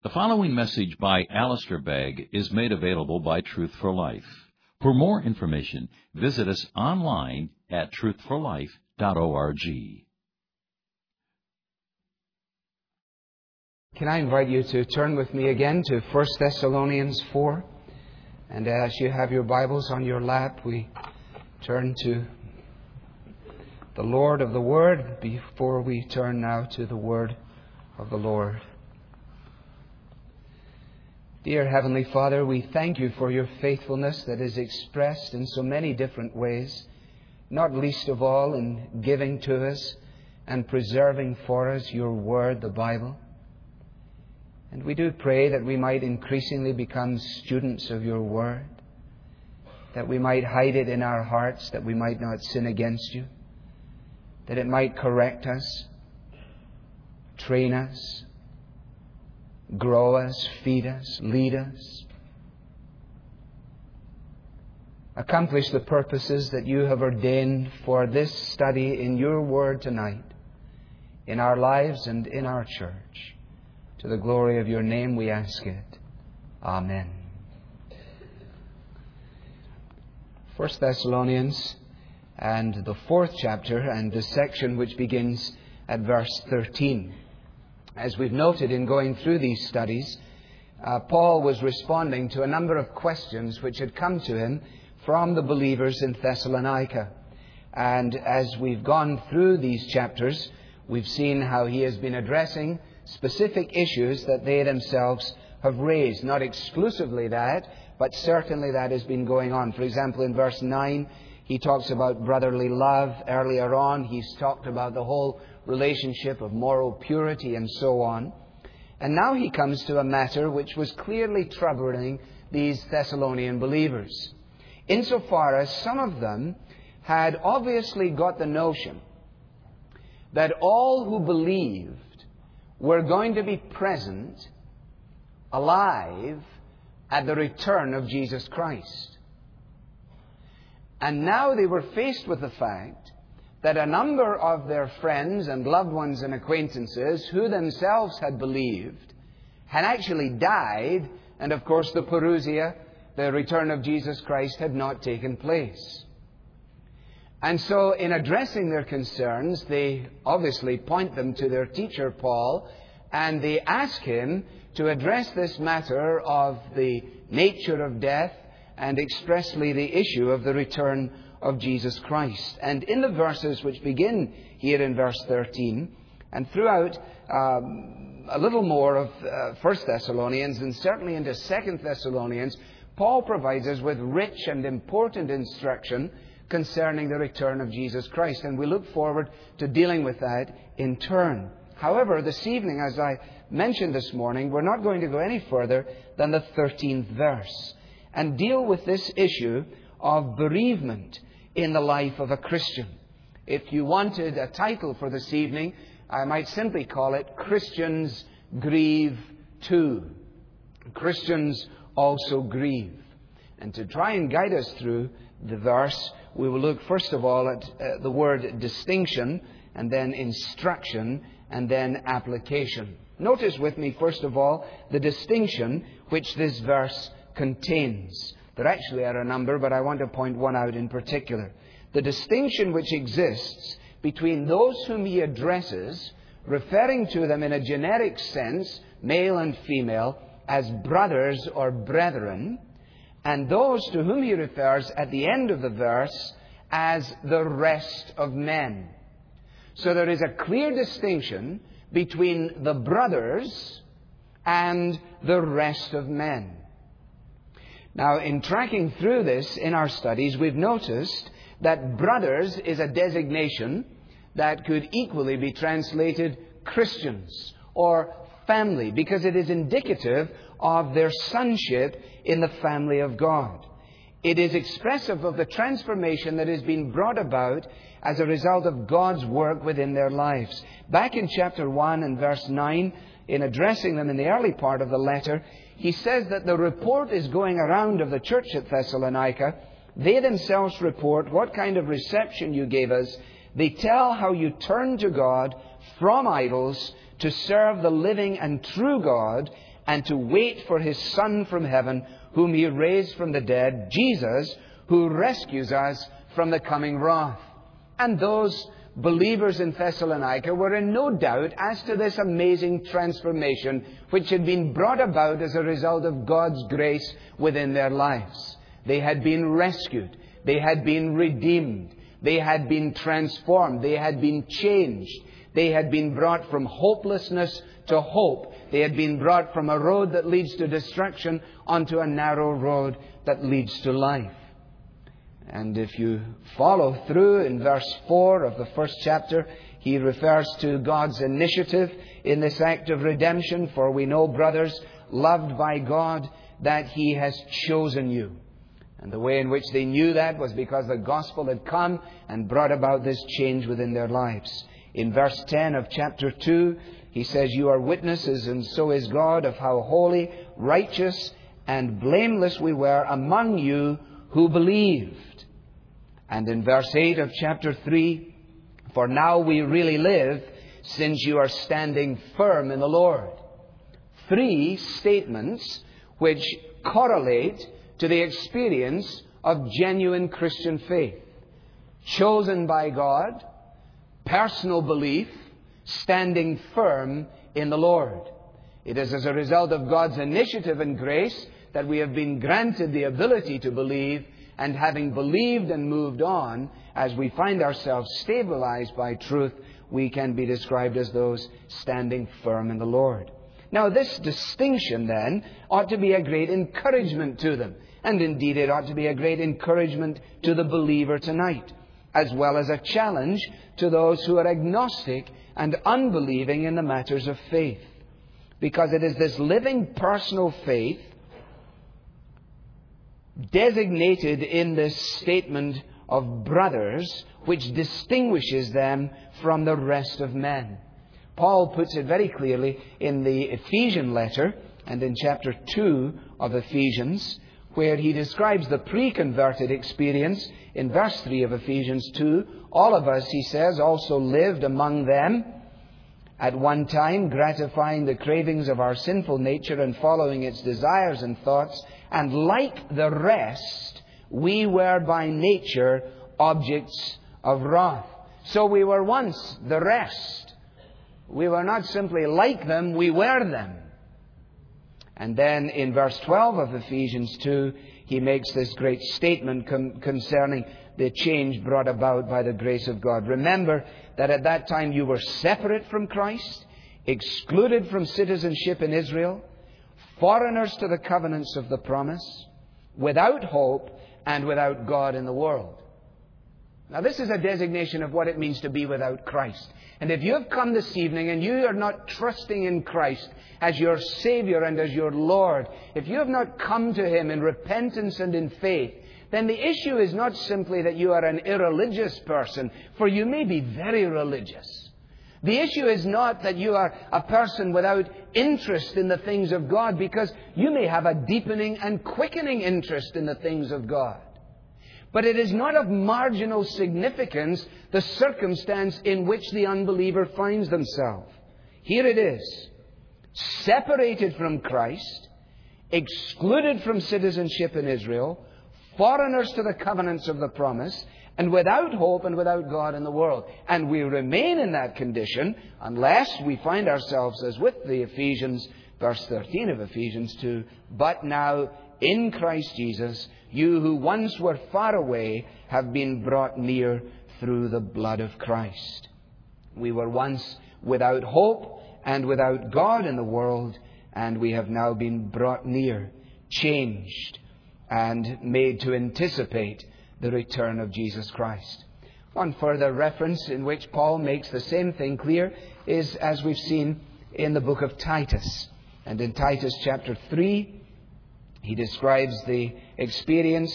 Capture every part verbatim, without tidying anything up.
The following message by Alistair Begg is made available by Truth for Life. For more information, visit us online at truth for life dot org. Can I invite you to turn with me again to First Thessalonians four? And as you have your Bibles on your lap, we turn to the Lord of the Word before we turn now to the Word of the Lord. Dear Heavenly Father, we thank you for your faithfulness that is expressed in so many different ways, not least of all in giving to us and preserving for us your Word, the Bible. And we do pray that we might increasingly become students of your Word, that we might hide it in our hearts, that we might not sin against you, that it might correct us, train us, grow us, feed us, lead us, accomplish the purposes that you have ordained for this study in your Word tonight, in our lives and in our church. To the glory of your name we ask it. Amen. First Thessalonians and the fourth chapter and the section which begins at verse thirteen. As we've noted in going through these studies, uh, Paul was responding to a number of questions which had come to him from the believers in Thessalonica. And as we've gone through these chapters, we've seen how he has been addressing specific issues that they themselves have raised. Not exclusively that, but certainly that has been going on. For example, in verse nine, he talks about brotherly love. Earlier on, he's talked about the whole relationship of moral purity and so on. And now he comes to a matter which was clearly troubling these Thessalonian believers, insofar as some of them had obviously got the notion that all who believed were going to be present, alive, at the return of Jesus Christ. And now they were faced with the fact that a number of their friends and loved ones and acquaintances who themselves had believed had actually died, and of course the parousia, the return of Jesus Christ, had not taken place. And so in addressing their concerns, they obviously point them to their teacher Paul, and they ask him to address this matter of the nature of death and expressly the issue of the return of Jesus Christ. And in the verses which begin here in verse thirteen, and throughout um, a little more of uh, First Thessalonians, and certainly into Second Thessalonians, Paul provides us with rich and important instruction concerning the return of Jesus Christ. And we look forward to dealing with that in turn. However, this evening, as I mentioned this morning, we're not going to go any further than the thirteenth verse and deal with this issue of bereavement in the life of a Christian. If you wanted a title for this evening, I might simply call it Christians Grieve Too. Christians also grieve. And to try and guide us through the verse, we will look first of all at uh, the word distinction, and then instruction, and then application. Notice with me, first of all, the distinction which this verse contains. There actually are a number, but I want to point one out in particular. The distinction which exists between those whom he addresses, referring to them in a generic sense, male and female, as brothers or brethren, and those to whom he refers at the end of the verse as the rest of men. So there is a clear distinction between the brothers and the rest of men. Now, in tracking through this in our studies, we've noticed that brothers is a designation that could equally be translated Christians or family, because it is indicative of their sonship in the family of God. It is expressive of the transformation that has been brought about as a result of God's work within their lives. Back in chapter one and verse nine, in addressing them in the early part of the letter, he says that the report is going around of the church at Thessalonica. They themselves report what kind of reception you gave us. They tell how you turned to God from idols to serve the living and true God, and to wait for His Son from heaven, whom He raised from the dead, Jesus, who rescues us from the coming wrath. And those believers in Thessalonica were in no doubt as to this amazing transformation which had been brought about as a result of God's grace within their lives. They had been rescued. They had been redeemed. They had been transformed. They had been changed. They had been brought from hopelessness to hope. They had been brought from a road that leads to destruction onto a narrow road that leads to life. And if you follow through in verse four of the first chapter, he refers to God's initiative in this act of redemption. For we know, brothers, loved by God, that He has chosen you. And the way in which they knew that was because the gospel had come and brought about this change within their lives. In verse ten of chapter two, he says, you are witnesses, and so is God, of how holy, righteous, and blameless we were among you who believed. And in verse eight of chapter three, for now we really live, since you are standing firm in the Lord. Three statements which correlate to the experience of genuine Christian faith. Chosen by God, personal belief, standing firm in the Lord. It is as a result of God's initiative and grace that we have been granted the ability to believe, and having believed and moved on, as we find ourselves stabilized by truth, we can be described as those standing firm in the Lord. Now, this distinction, then, ought to be a great encouragement to them. And indeed, it ought to be a great encouragement to the believer tonight, as well as a challenge to those who are agnostic and unbelieving in the matters of faith. Because it is this living personal faith designated in this statement of brothers which distinguishes them from the rest of men. Paul puts it very clearly in the Ephesian letter and in chapter two of Ephesians, where he describes the pre-converted experience in verse three of Ephesians two. All of us, he says, also lived among them at one time, gratifying the cravings of our sinful nature and following its desires and thoughts. And like the rest, we were by nature objects of wrath. So we were once the rest. We were not simply like them, we were them. And then in verse twelve of Ephesians two, he makes this great statement con- concerning the change brought about by the grace of God. Remember that at that time you were separate from Christ, excluded from citizenship in Israel, foreigners to the covenants of the promise, without hope and without God in the world. Now, this is a designation of what it means to be without Christ. And if you have come this evening and you are not trusting in Christ as your Savior and as your Lord, if you have not come to Him in repentance and in faith, then the issue is not simply that you are an irreligious person, for you may be very religious. The issue is not that you are a person without interest in the things of God, because you may have a deepening and quickening interest in the things of God. But it is not of marginal significance the circumstance in which the unbeliever finds themselves. Here it is. Separated from Christ, excluded from citizenship in Israel, foreigners to the covenants of the promise, and without hope and without God in the world. And we remain in that condition unless we find ourselves, as with the Ephesians, verse thirteen of Ephesians two, but now in Christ Jesus, you who once were far away have been brought near through the blood of Christ. We were once without hope and without God in the world, and we have now been brought near, changed, and made to anticipate the return of Jesus Christ. One further reference in which Paul makes the same thing clear is, as we've seen, in the book of Titus. And in Titus chapter three, he describes the experience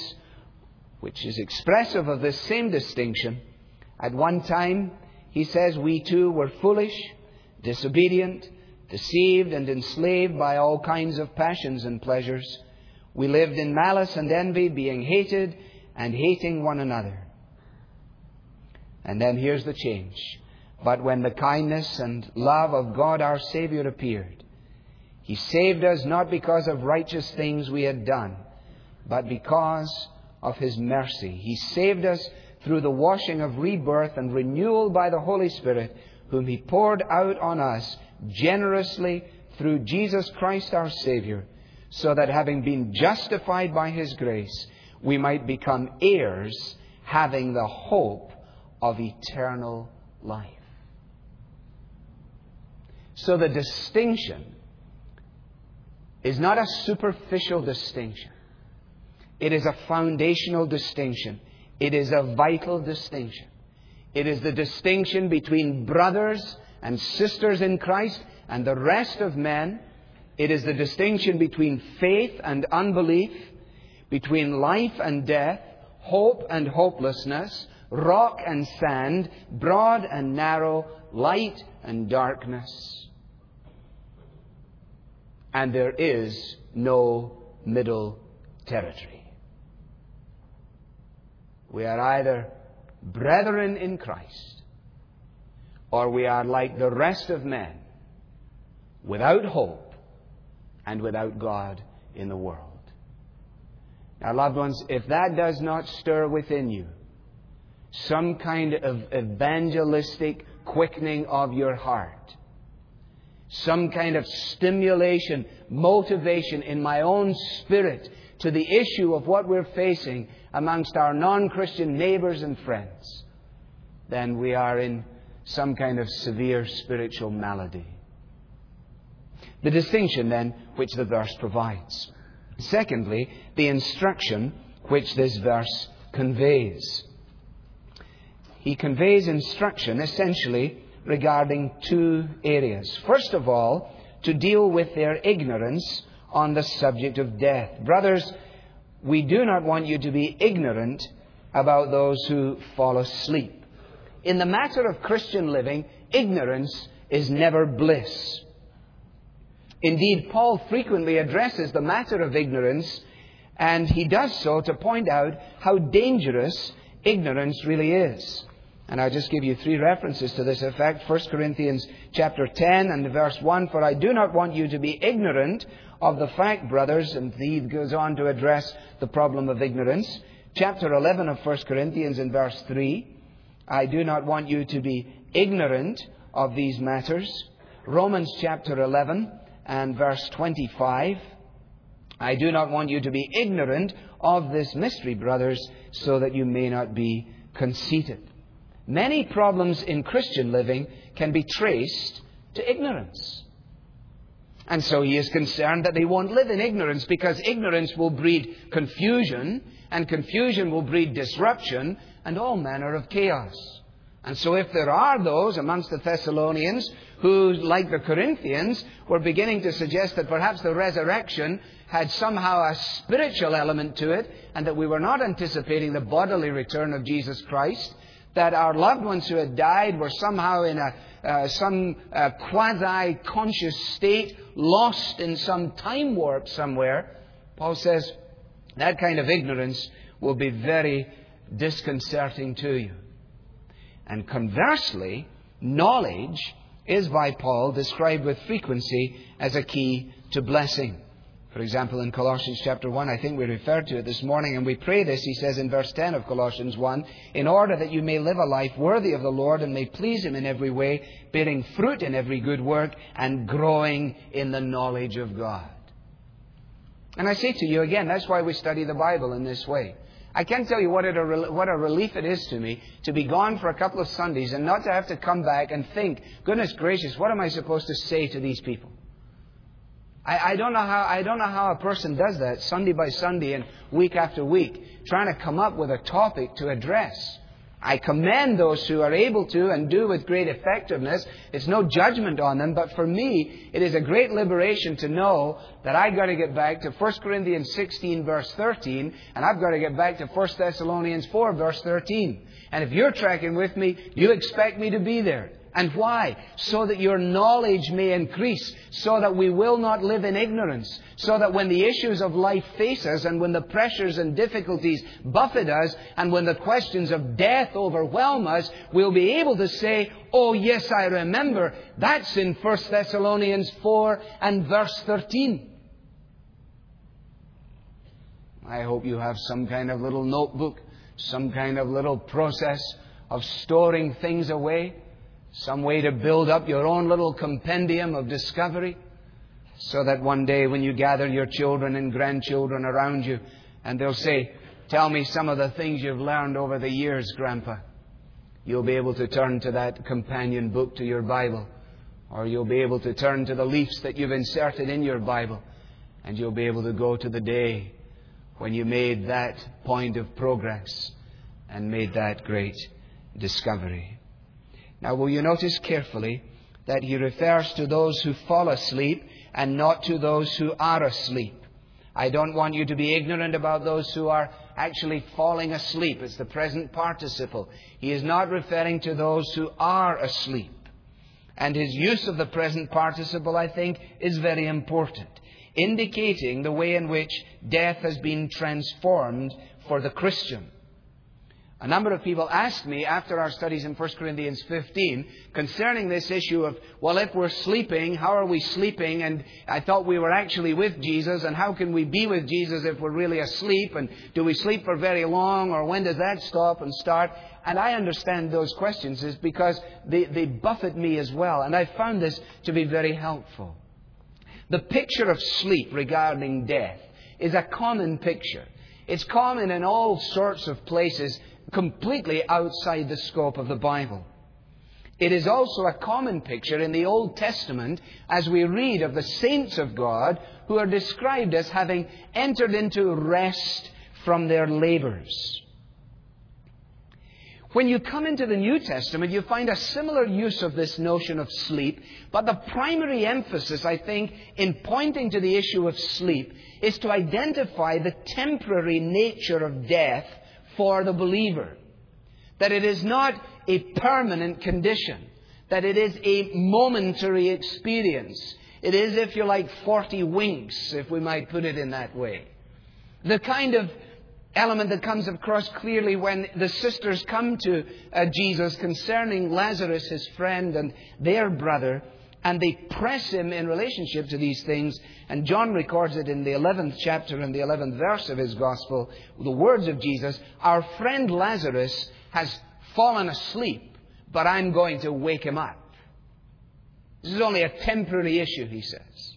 which is expressive of this same distinction. At one time, he says, we too were foolish, disobedient, deceived and enslaved by all kinds of passions and pleasures. We lived in malice and envy, being hated and hating one another. And then here's the change. But when the kindness and love of God our Savior appeared, He saved us not because of righteous things we had done, but because of His mercy. He saved us through the washing of rebirth and renewal by the Holy Spirit, whom He poured out on us generously through Jesus Christ our Savior, so that having been justified by His grace, we might become heirs, having the hope of eternal life. So the distinction is not a superficial distinction. It is a foundational distinction. It is a vital distinction. It is the distinction between brothers and sisters in Christ and the rest of men. It is the distinction between faith and unbelief, between life and death, hope and hopelessness, rock and sand, broad and narrow, light and darkness. And there is no middle territory. We are either brethren in Christ, or we are like the rest of men, without hope and without God in the world. Now, loved ones, if that does not stir within you some kind of evangelistic quickening of your heart, some kind of stimulation, motivation in my own spirit to the issue of what we're facing amongst our non-Christian neighbors and friends, then we are in some kind of severe spiritual malady. The distinction, then, which the verse provides. Secondly, the instruction which this verse conveys. He conveys instruction essentially regarding two areas. First of all, to deal with their ignorance on the subject of death. Brothers, we do not want you to be ignorant about those who fall asleep. In the matter of Christian living, ignorance is never bliss. Indeed, Paul frequently addresses the matter of ignorance, and he does so to point out how dangerous ignorance really is. And I'll just give you three references to this effect. First Corinthians chapter ten and verse one, "For I do not want you to be ignorant of the fact, brothers," and he goes on to address the problem of ignorance. Chapter eleven of First Corinthians and verse three, "I do not want you to be ignorant of these matters." Romans chapter eleven and verse twenty-five, "I do not want you to be ignorant of this mystery, brothers, so that you may not be conceited." Many problems in Christian living can be traced to ignorance. And so he is concerned that they won't live in ignorance, because ignorance will breed confusion, and confusion will breed disruption and all manner of chaos. And so if there are those amongst the Thessalonians who, like the Corinthians, were beginning to suggest that perhaps the resurrection had somehow a spiritual element to it, and that we were not anticipating the bodily return of Jesus Christ, that our loved ones who had died were somehow in a uh, some uh, quasi-conscious state, lost in some time warp somewhere, Paul says that kind of ignorance will be very disconcerting to you. And conversely, knowledge is by Paul described with frequency as a key to blessing. For example, in Colossians chapter one, I think we referred to it this morning, and we pray this. He says in verse ten of Colossians one, "In order that you may live a life worthy of the Lord and may please Him in every way, bearing fruit in every good work and growing in the knowledge of God." And I say to you again, that's why we study the Bible in this way. I can't tell you what, it a, what a relief it is to me to be gone for a couple of Sundays and not to have to come back and think, goodness gracious, what am I supposed to say to these people? I, I don't know how I don't know how a person does that Sunday by Sunday and week after week, trying to come up with a topic to address. I commend those who are able to and do with great effectiveness. It's no judgment on them, but for me, it is a great liberation to know that I've got to get back to First Corinthians sixteen verse thirteen, and I've got to get back to First Thessalonians four verse thirteen. And if you're tracking with me, you expect me to be there. And why? So that your knowledge may increase, so that we will not live in ignorance, so that when the issues of life face us, and when the pressures and difficulties buffet us, and when the questions of death overwhelm us, we'll be able to say, oh yes, I remember. That's in First Thessalonians four and verse thirteen. I hope you have some kind of little notebook, some kind of little process of storing things away. Some way to build up your own little compendium of discovery, so that one day when you gather your children and grandchildren around you, and they'll say, tell me some of the things you've learned over the years, Grandpa. You'll be able to turn to that companion book to your Bible, or you'll be able to turn to the leaves that you've inserted in your Bible, and you'll be able to go to the day when you made that point of progress and made that great discovery. Now, will you notice carefully that he refers to those who fall asleep and not to those who are asleep. I don't want you to be ignorant about those who are actually falling asleep. It's the present participle. He is not referring to those who are asleep. And his use of the present participle, I think, is very important, indicating the way in which death has been transformed for the Christian. A number of people asked me after our studies in First Corinthians fifteen concerning this issue of, well, if we're sleeping, how are we sleeping? And I thought we were actually with Jesus, and how can we be with Jesus if we're really asleep? And do we sleep for very long, or when does that stop and start? And I understand those questions is because they, they buffet me as well, and I found this to be very helpful. The picture of sleep regarding death is a common picture. It's common in all sorts of places, completely outside the scope of the Bible. It is also a common picture in the Old Testament as we read of the saints of God who are described as having entered into rest from their labors. When you come into the New Testament, you find a similar use of this notion of sleep, but the primary emphasis, I think, in pointing to the issue of sleep is to identify the temporary nature of death for the believer. That it is not a permanent condition. That it is a momentary experience. It is, if you like, forty winks, if we might put it in that way. The kind of element that comes across clearly when the sisters come to uh, Jesus concerning Lazarus, his friend, and their brother, and they press him in relationship to these things. And John records it in the eleventh chapter and the eleventh verse of his Gospel, the words of Jesus, our friend Lazarus has fallen asleep, but I'm going to wake him up. This is only a temporary issue, he says.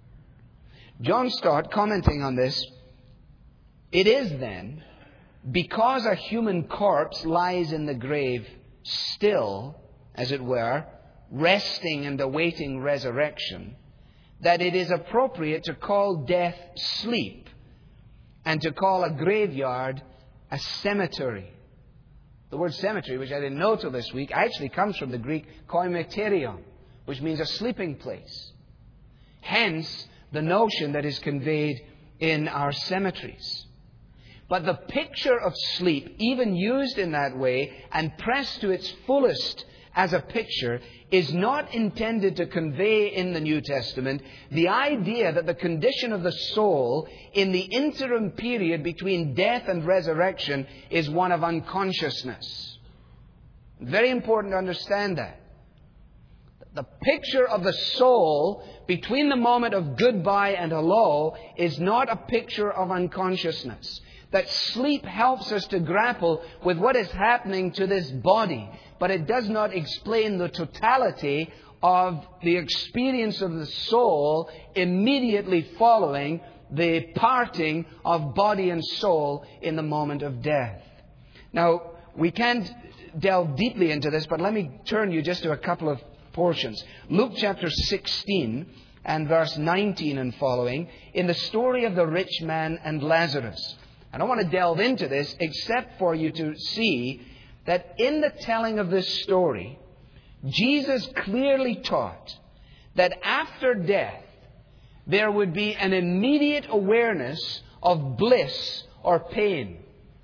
John Stott, commenting on this, it is then, because a human corpse lies in the grave still, as it were, resting and awaiting resurrection, that it is appropriate to call death sleep and to call a graveyard a cemetery. The word cemetery, which I didn't know till this week, actually comes from the Greek koimeterion, which means a sleeping place. Hence, the notion that is conveyed in our cemeteries. But the picture of sleep, even used in that way and pressed to its fullest as a picture, is not intended to convey in the New Testament the idea that the condition of the soul in the interim period between death and resurrection is one of unconsciousness. Very important to understand that. The picture of the soul between the moment of goodbye and hello is not a picture of unconsciousness. That sleep helps us to grapple with what is happening to this body, but it does not explain the totality of the experience of the soul immediately following the parting of body and soul in the moment of death. Now, we can't delve deeply into this, but let me turn you just to a couple of portions. Luke chapter sixteen and verse nineteen and following, in the story of the rich man and Lazarus. I don't want to delve into this except for you to see that in the telling of this story, Jesus clearly taught that after death, there would be an immediate awareness of bliss or pain.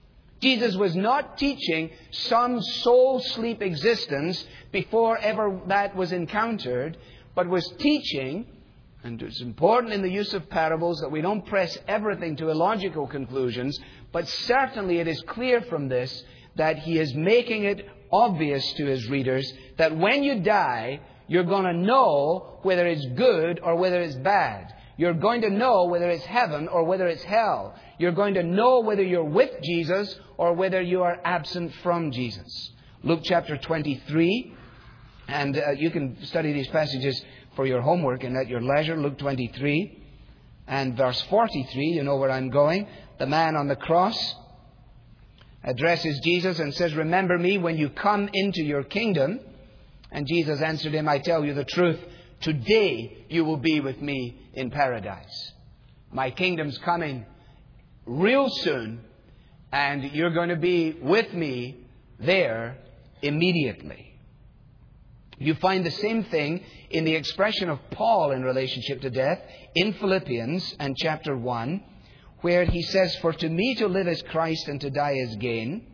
Jesus was not teaching some soul sleep existence before ever that was encountered, but was teaching, and it's important in the use of parables that we don't press everything to illogical conclusions, but certainly it is clear from this that He is making it obvious to His readers that when you die, you're going to know whether it's good or whether it's bad. You're going to know whether it's heaven or whether it's hell. You're going to know whether you're with Jesus or whether you are absent from Jesus. Luke chapter twenty-three, and uh, you can study these passages for your homework and at your leisure. Luke twenty-three and verse forty-three, you know where I'm going. The man on the cross addresses Jesus and says, "Remember me when you come into your kingdom." And Jesus answered him, "I tell you the truth, today you will be with me in paradise." My kingdom's coming real soon, and you're going to be with me there immediately. You find the same thing in the expression of Paul in relationship to death in Philippians and chapter one, where he says, "For to me to live is Christ and to die is gain."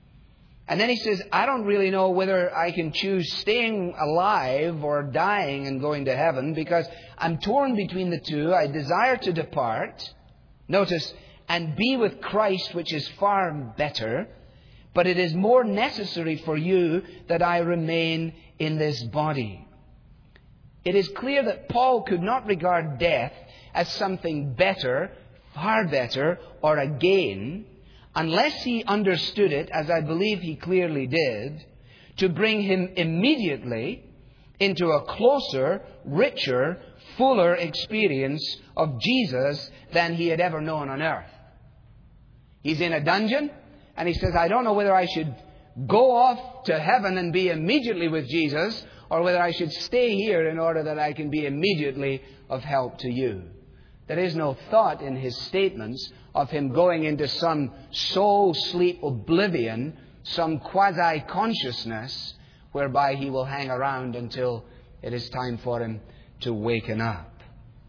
And then he says, "I don't really know whether I can choose staying alive or dying and going to heaven, because I'm torn between the two. I desire to depart," notice, "and be with Christ, which is far better. But it is more necessary for you that I remain in this body." It is clear that Paul could not regard death as something better, far better, or a gain, unless he understood it, as I believe he clearly did, to bring him immediately into a closer, richer, fuller experience of Jesus than he had ever known on earth. He's in a dungeon, and he says, "I don't know whether I should go off to heaven and be immediately with Jesus, or whether I should stay here in order that I can be immediately of help to you." There is no thought in his statements of him going into some soul sleep oblivion, some quasi-consciousness, whereby he will hang around until it is time for him to waken up.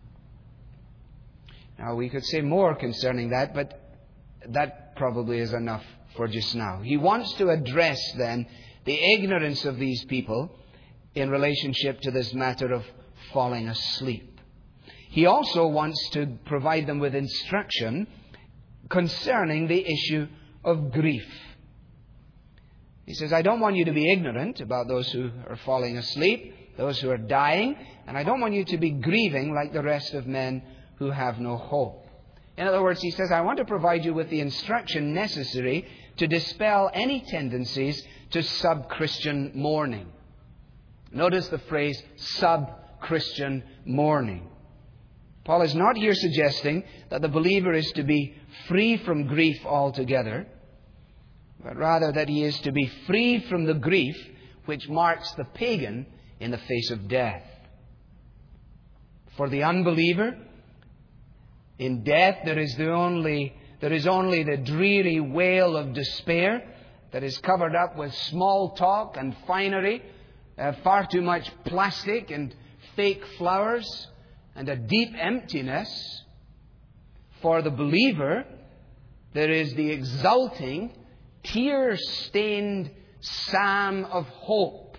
Now, we could say more concerning that, but that probably is enough for just now. He wants to address, then, the ignorance of these people in relationship to this matter of falling asleep. He also wants to provide them with instruction concerning the issue of grief. He says, "I don't want you to be ignorant about those who are falling asleep, those who are dying, and I don't want you to be grieving like the rest of men who have no hope." In other words, he says, I want to provide you with the instruction necessary to dispel any tendencies to sub-Christian mourning. Notice the phrase sub-Christian mourning. Paul is not here suggesting that the believer is to be free from grief altogether, but rather that he is to be free from the grief which marks the pagan in the face of death. For the unbeliever, in death there is the only there is only the dreary wail of despair that is covered up with small talk and finery, uh, far too much plastic and fake flowers, and a deep emptiness. For the believer, there is the exulting, tear-stained psalm of hope.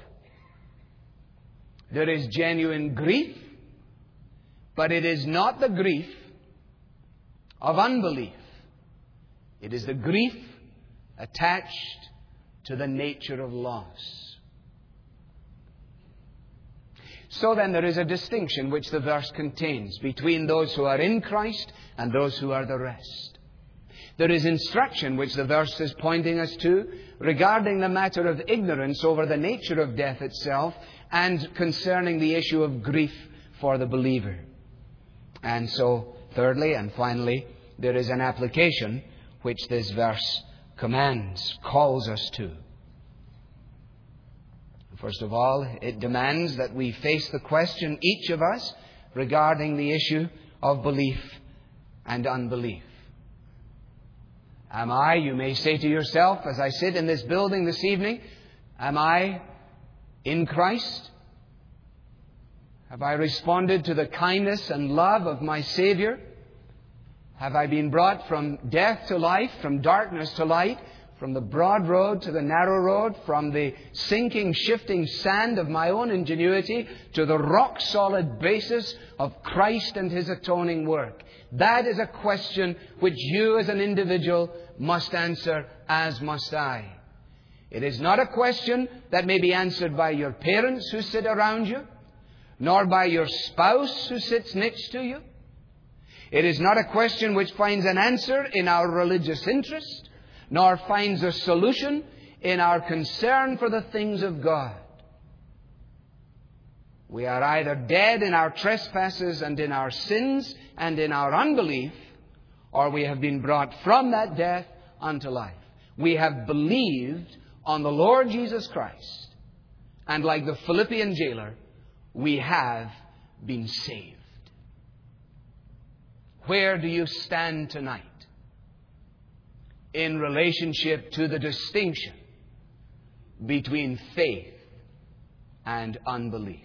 There is genuine grief, but it is not the grief of unbelief. It is the grief attached to the nature of loss. So then there is a distinction which the verse contains between those who are in Christ and those who are the rest. There is instruction which the verse is pointing us to regarding the matter of ignorance over the nature of death itself and concerning the issue of grief for the believer. And so, thirdly and finally, there is an application which this verse commands, calls us to. First of all, it demands that we face the question, each of us, regarding the issue of belief and unbelief. Am I, you may say to yourself, as I sit in this building this evening, am I in Christ? Have I responded to the kindness and love of my Savior? Have I been brought from death to life, from darkness to light, from the broad road to the narrow road, from the sinking, shifting sand of my own ingenuity to the rock-solid basis of Christ and His atoning work? That is a question which you as an individual must answer, as must I. It is not a question that may be answered by your parents who sit around you, nor by your spouse who sits next to you. It is not a question which finds an answer in our religious interest, nor finds a solution in our concern for the things of God. We are either dead in our trespasses and in our sins and in our unbelief, or we have been brought from that death unto life. We have believed on the Lord Jesus Christ, and like the Philippian jailer, we have been saved. Where do you stand tonight in relationship to the distinction between faith and unbelief?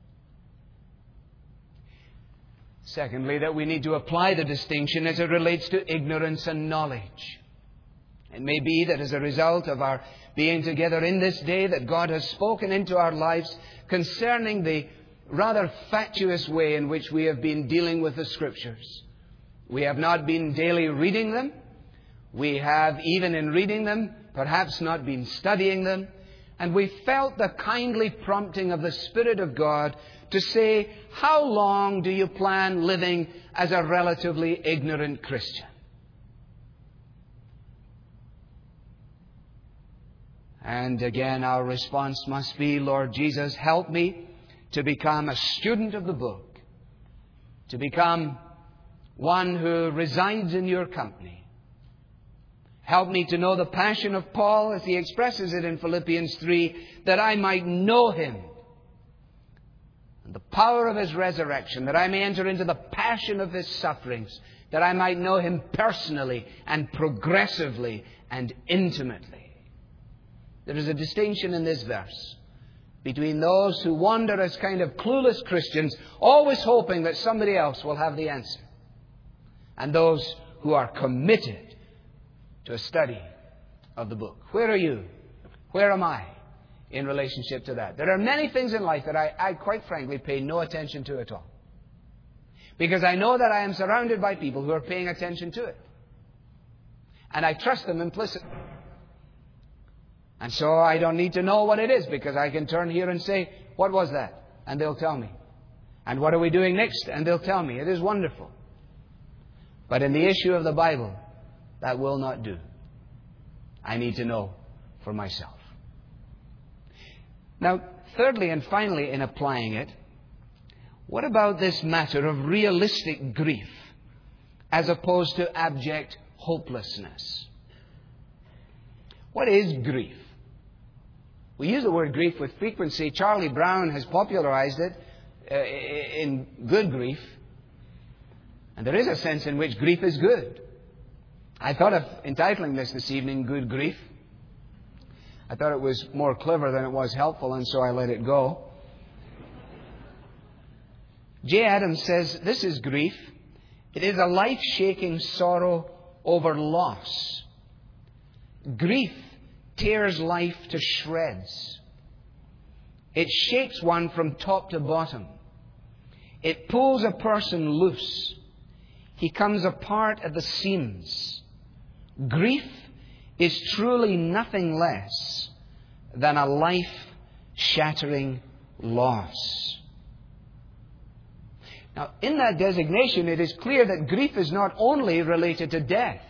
Secondly, that we need to apply the distinction as it relates to ignorance and knowledge. It may be that as a result of our being together in this day that God has spoken into our lives concerning the rather fatuous way in which we have been dealing with the Scriptures. We have not been daily reading them. We have, even in reading them, perhaps not been studying them. And we felt the kindly prompting of the Spirit of God to say, how long do you plan living as a relatively ignorant Christian? And again, our response must be, Lord Jesus, help me to become a student of the book, to become one who resides in your company. Help me to know the passion of Paul as he expresses it in Philippians three, that I might know Him and the power of His resurrection, that I may enter into the passion of His sufferings, that I might know Him personally and progressively and intimately. There is a distinction in this verse between those who wander as kind of clueless Christians, always hoping that somebody else will have the answer, and those who are committed to a study of the book. Where are you? Where am I in relationship to that? There are many things in life that I, I quite frankly pay no attention to at all, because I know that I am surrounded by people who are paying attention to it, and I trust them implicitly. And so I don't need to know what it is, because I can turn here and say, what was that? And they'll tell me. And what are we doing next? And they'll tell me. It is wonderful. But in the issue of the Bible, that will not do. I need to know for myself. Now, thirdly and finally, in applying it, what about this matter of realistic grief as opposed to abject hopelessness? What is grief? We use the word grief with frequency. Charlie Brown has popularized it uh, in good grief. And there is a sense in which grief is good. I thought of entitling this this evening, Good Grief. I thought it was more clever than it was helpful, and so I let it go. J. Adams says, this is grief. It is a life-shaking sorrow over loss. Grief tears life to shreds. It shakes one from top to bottom. It pulls a person loose. He comes apart at the seams. Grief is truly nothing less than a life-shattering loss. Now, in that designation, it is clear that grief is not only related to death.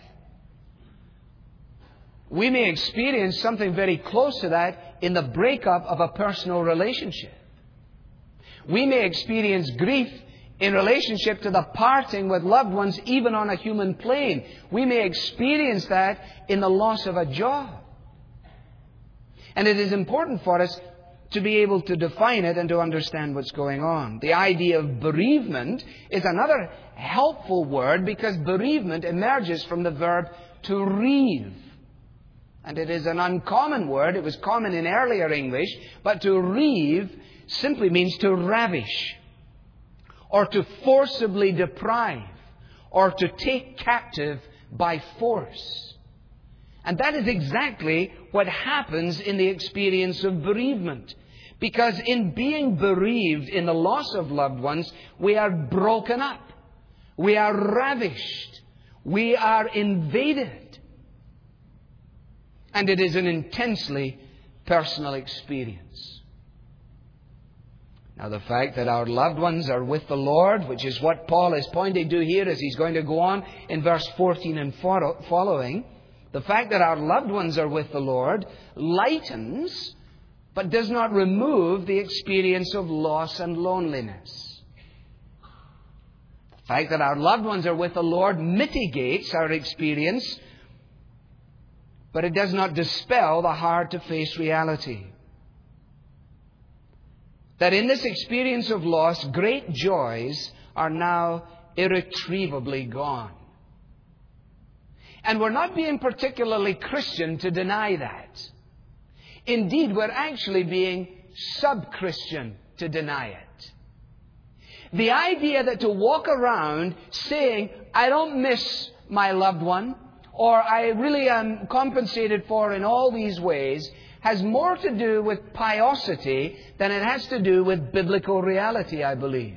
We may experience something very close to that in the breakup of a personal relationship. We may experience grief in relationship to the parting with loved ones, even on a human plane. We may experience that in the loss of a job. And it is important for us to be able to define it and to understand what's going on. The idea of bereavement is another helpful word, because bereavement emerges from the verb to reave. And it is an uncommon word. It was common in earlier English. But to reave simply means to ravish, or to forcibly deprive, or to take captive by force. And that is exactly what happens in the experience of bereavement. Because in being bereaved, in the loss of loved ones, we are broken up. We are ravished. We are invaded. And it is an intensely personal experience. Now, the fact that our loved ones are with the Lord, which is what Paul is pointing to here as he's going to go on in verse fourteen and following, the fact that our loved ones are with the Lord lightens, but does not remove the experience of loss and loneliness. The fact that our loved ones are with the Lord mitigates our experience, but it does not dispel the hard-to-face reality. That in this experience of loss, great joys are now irretrievably gone. And we're not being particularly Christian to deny that. Indeed, we're actually being sub-Christian to deny it. The idea that to walk around saying, I don't miss my loved one, or I really am compensated for in all these ways, has more to do with piosity than it has to do with biblical reality, I believe.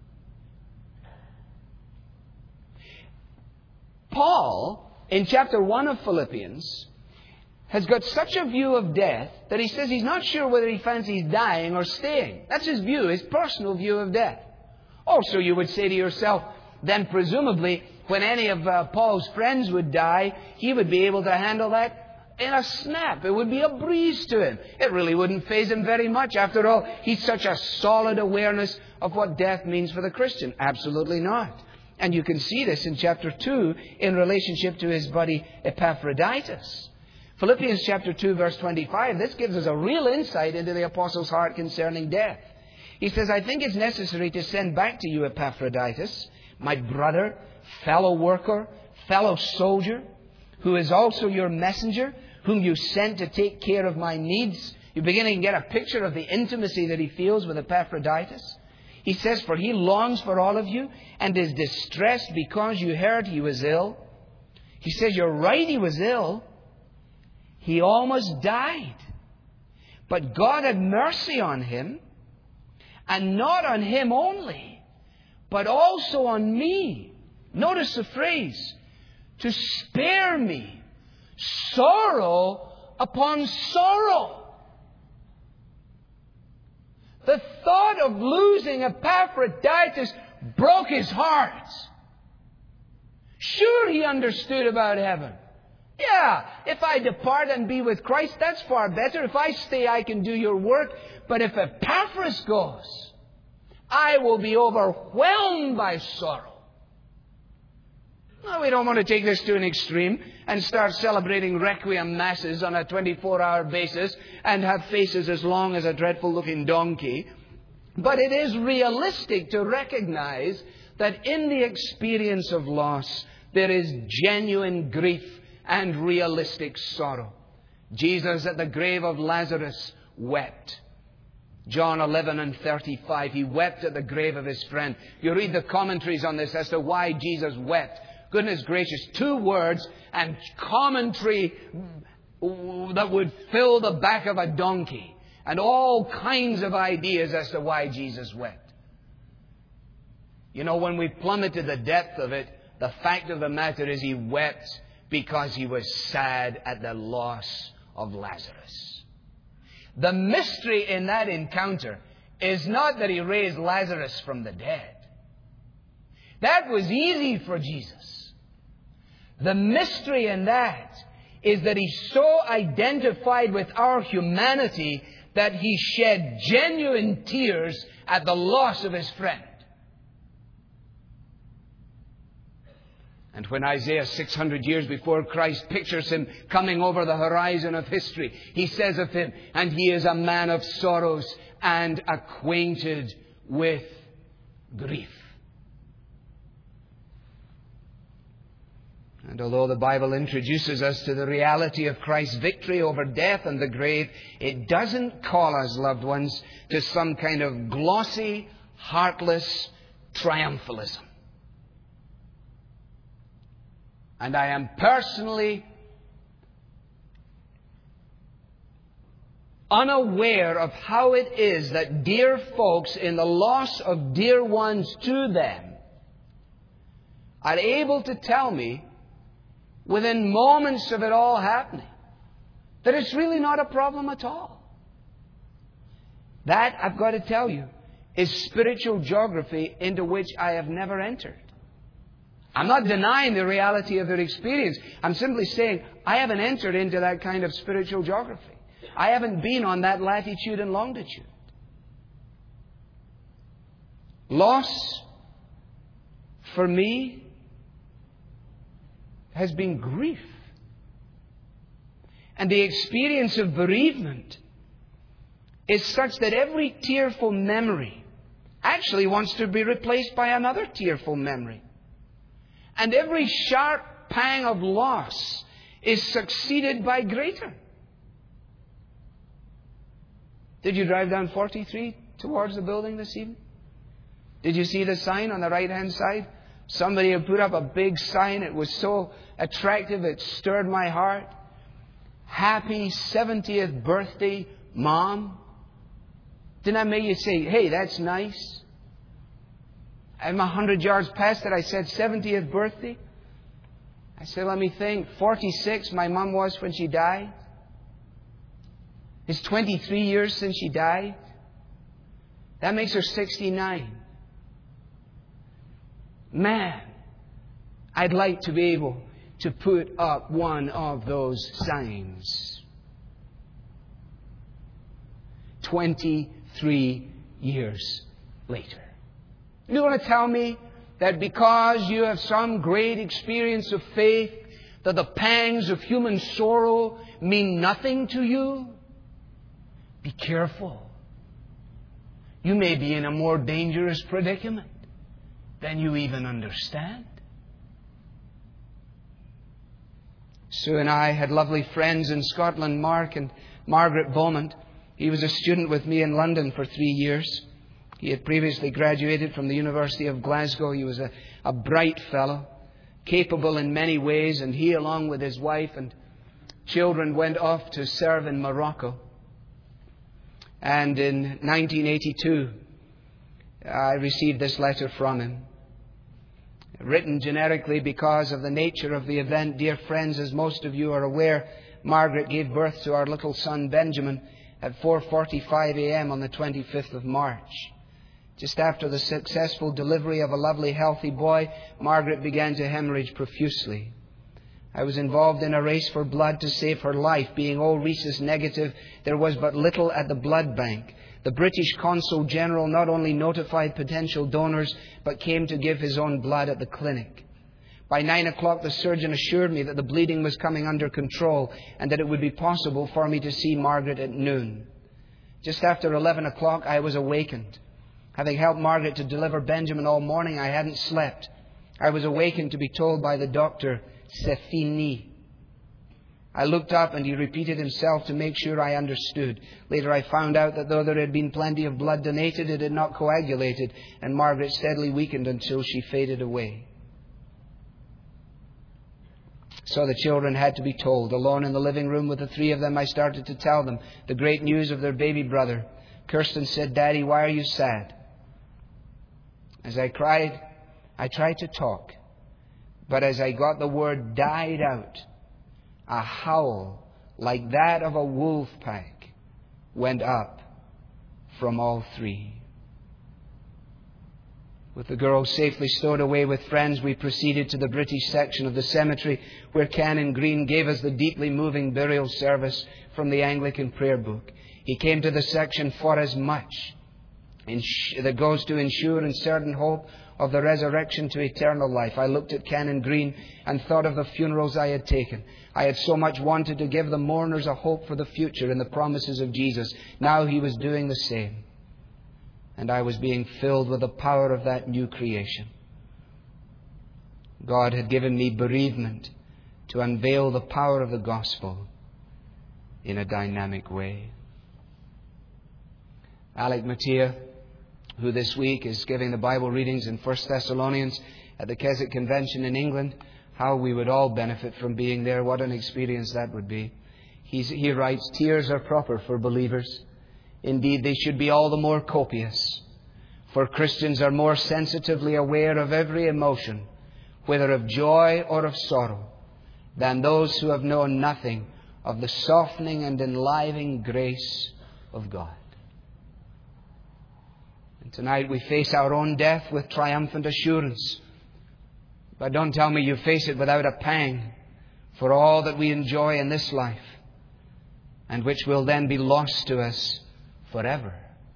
Paul, in chapter one of Philippians, has got such a view of death that he says he's not sure whether he fancies dying or staying. That's his view, his personal view of death. Also, you would say to yourself, then presumably, when any of uh, Paul's friends would die, he would be able to handle that in a snap. It would be a breeze to him. It really wouldn't faze him very much. After all, he's such a solid awareness of what death means for the Christian. Absolutely not. And you can see this in chapter two in relationship to his buddy Epaphroditus. Philippians chapter two, verse twenty-five, this gives us a real insight into the apostle's heart concerning death. He says, I think it's necessary to send back to you Epaphroditus, my brother, fellow worker, fellow soldier, who is also your messenger, whom you sent to take care of my needs. You're beginning to get a picture of the intimacy that he feels with Epaphroditus. He says, for he longs for all of you and is distressed because you heard he was ill. He says, you're right, he was ill. He almost died. But God had mercy on him, and not on him only, but also on me. Notice the phrase, to spare me sorrow upon sorrow. The thought of losing Epaphroditus broke his heart. Sure, he understood about heaven. Yeah, if I depart and be with Christ, that's far better. If I stay, I can do your work. But if Epaphras goes, I will be overwhelmed by sorrow. Well, we don't want to take this to an extreme and start celebrating requiem masses on a twenty-four hour basis and have faces as long as a dreadful-looking donkey. But it is realistic to recognize that in the experience of loss, there is genuine grief and realistic sorrow. Jesus at the grave of Lazarus wept. John eleven and thirty-five, he wept at the grave of his friend. You read the commentaries on this as to why Jesus wept. Goodness gracious, two words and commentary that would fill the back of a donkey. And all kinds of ideas as to why Jesus wept. You know, when we plummet to the depth of it, the fact of the matter is he wept because he was sad at the loss of Lazarus. The mystery in that encounter is not that he raised Lazarus from the dead. That was easy for Jesus. The mystery in that is that he so identified with our humanity that he shed genuine tears at the loss of his friend. And when Isaiah, six hundred years before Christ, pictures him coming over the horizon of history, he says of him, and he is a man of sorrows and acquainted with grief. And although the Bible introduces us to the reality of Christ's victory over death and the grave, it doesn't call us, loved ones, to some kind of glossy, heartless triumphalism. And I am personally unaware of how it is that dear folks, in the loss of dear ones to them, are able to tell me, within moments of it all happening, that it's really not a problem at all. That, I've got to tell you, is spiritual geography into which I have never entered. I'm not denying the reality of their experience. I'm simply saying I haven't entered into that kind of spiritual geography. I haven't been on that latitude and longitude. Loss, for me, has been grief. And the experience of bereavement is such that every tearful memory actually wants to be replaced by another tearful memory. And every sharp pang of loss is succeeded by greater. Did you drive down forty-three towards the building this evening? Did you see the sign on the right-hand side? Somebody had put up a big sign. It was so attractive, it stirred my heart. Happy seventieth birthday, Mom. Didn't that make you say, hey, that's nice? I'm a hundred yards past it. I said seventieth birthday. I said, let me think. forty-six my mom was when she died. It's twenty-three years since she died. That makes her sixty-nine. Man, I'd like to be able to put up one of those signs. twenty-three years later. You want to tell me that because you have some great experience of faith, that the pangs of human sorrow mean nothing to you? Be careful. You may be in a more dangerous predicament than you even understand. Sue and I had lovely friends in Scotland, Mark and Margaret Beaumont. He was a student with me in London for three years. He had previously graduated from the University of Glasgow. He was a, a bright fellow, capable in many ways, and he, along with his wife and children, went off to serve in Morocco. And in nineteen eighty-two, I received this letter from him. Written generically because of the nature of the event. Dear friends, as most of you are aware, Margaret gave birth to our little son Benjamin at four forty-five a.m. on the twenty-fifth of March. Just after the successful delivery of a lovely, healthy boy, Margaret began to hemorrhage profusely. I was involved in a race for blood to save her life. Being O rhesus negative, there was but little at the blood bank. The British Consul General not only notified potential donors, but came to give his own blood at the clinic. By nine o'clock, the surgeon assured me that the bleeding was coming under control and that it would be possible for me to see Margaret at noon. Just after eleven o'clock, I was awakened. Having helped Margaret to deliver Benjamin all morning, I hadn't slept. I was awakened to be told by the doctor, "C'est fini." I looked up and he repeated himself to make sure I understood. Later I found out that though there had been plenty of blood donated, it had not coagulated, and Margaret steadily weakened until she faded away. So the children had to be told. Alone in the living room with the three of them, I started to tell them the great news of their baby brother. Kirsten said, "Daddy, why are you sad?" As I cried, I tried to talk. But as I got the word died out, a howl like that of a wolf pack went up from all three. With the girls safely stowed away with friends, we proceeded to the British section of the cemetery where Canon Green gave us the deeply moving burial service from the Anglican prayer book. He came to the section for as much that goes to ensure and certain hope of the resurrection to eternal life. I looked at Canon Green and thought of the funerals I had taken. I had so much wanted to give the mourners a hope for the future in the promises of Jesus. Now he was doing the same. And I was being filled with the power of that new creation. God had given me bereavement to unveil the power of the gospel in a dynamic way. Alec Mattia, who this week is giving the Bible readings in First Thessalonians at the Keswick Convention in England. How we would all benefit from being there. What an experience that would be. He's, he writes, tears are proper for believers. Indeed, they should be all the more copious. For Christians are more sensitively aware of every emotion, whether of joy or of sorrow, than those who have known nothing of the softening and enlivening grace of God. And tonight we face our own death with triumphant assurance. But don't tell me you face it without a pang for all that we enjoy in this life, and which will then be lost to us forever.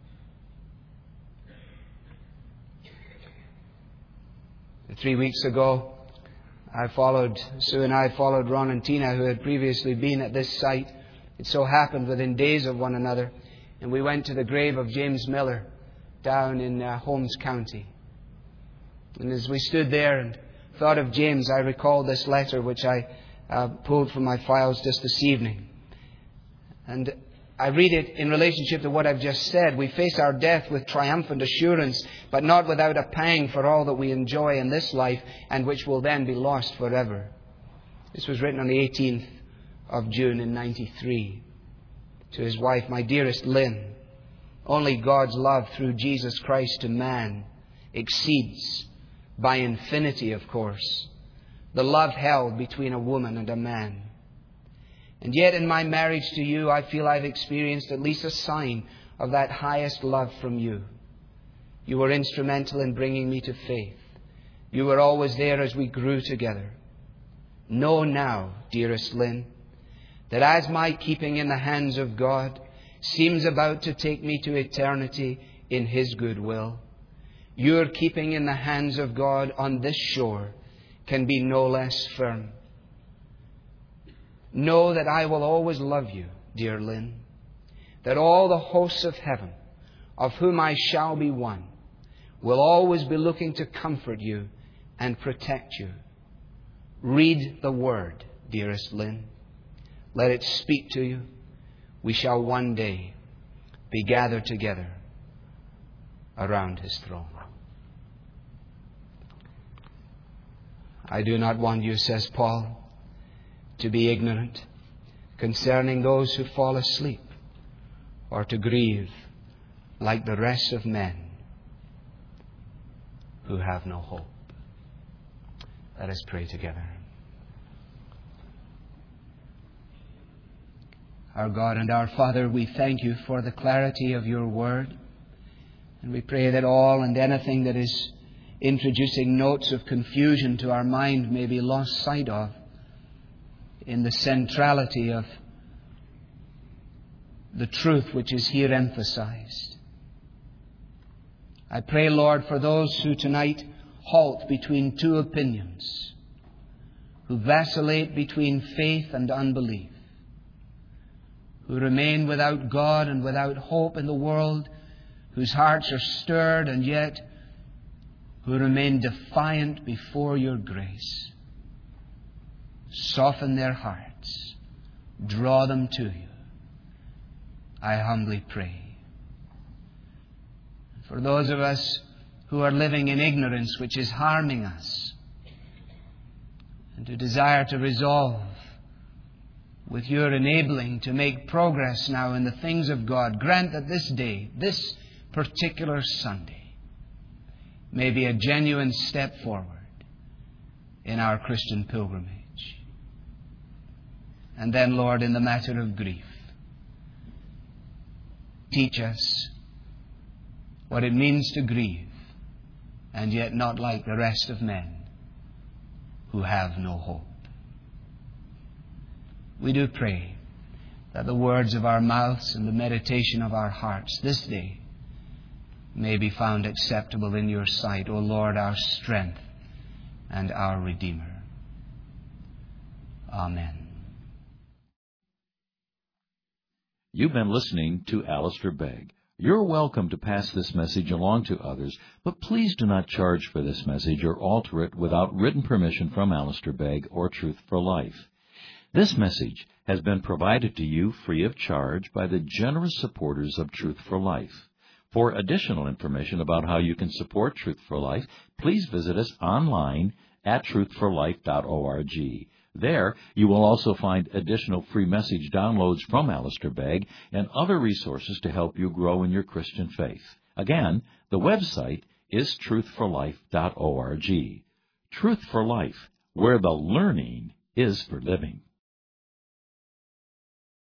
Three weeks ago, I followed, Sue and I followed Ron and Tina, who had previously been at this site. It so happened within days of one another. And we went to the grave of James Miller down in uh, Holmes County. And as we stood there and thought of James, I recalled this letter which I uh, pulled from my files just this evening. And I read it in relationship to what I've just said. We face our death with triumphant assurance, but not without a pang for all that we enjoy in this life, and which will then be lost forever. This was written on the eighteenth of June in ninety-three. To his wife, my dearest Lynn, only God's love through Jesus Christ to man exceeds, by infinity of course, the love held between a woman and a man. And yet in my marriage to you, I feel I've experienced at least a sign of that highest love from you. You were instrumental in bringing me to faith. You were always there as we grew together. Know now, dearest Lynn, that as my keeping in the hands of God seems about to take me to eternity in His good will, your keeping in the hands of God on this shore can be no less firm. Know that I will always love you, dear Lynn, that all the hosts of heaven, of whom I shall be one, will always be looking to comfort you and protect you. Read the Word, dearest Lynn. Let it speak to you. We shall one day be gathered together around His throne. I do not want you, says Paul, to be ignorant concerning those who fall asleep, or to grieve like the rest of men who have no hope. Let us pray together. Our God and our Father, we thank you for the clarity of your word. And we pray that all and anything that is introducing notes of confusion to our mind may be lost sight of in the centrality of the truth which is here emphasized. I pray, Lord, for those who tonight halt between two opinions, who vacillate between faith and unbelief, who remain without God and without hope in the world, whose hearts are stirred and yet who remain defiant before your grace. Soften their hearts. Draw them to you. I humbly pray. For those of us who are living in ignorance which is harming us, and who desire to resolve with your enabling to make progress now in the things of God, grant that this day, this particular Sunday, may be a genuine step forward in our Christian pilgrimage. And then, Lord, in the matter of grief, teach us what it means to grieve, and yet not like the rest of men who have no hope. We do pray that the words of our mouths and the meditation of our hearts this day may be found acceptable in your sight, O Lord, our strength and our Redeemer. Amen. You've been listening to Alistair Begg. You're welcome to pass this message along to others, but please do not charge for this message or alter it without written permission from Alistair Begg or Truth for Life. This message has been provided to you free of charge by the generous supporters of Truth for Life. For additional information about how you can support Truth for Life, please visit us online at truth for life dot org. There, you will also find additional free message downloads from Alistair Begg and other resources to help you grow in your Christian faith. Again, the website is truth for life dot org. Truth for Life, where the learning is for living.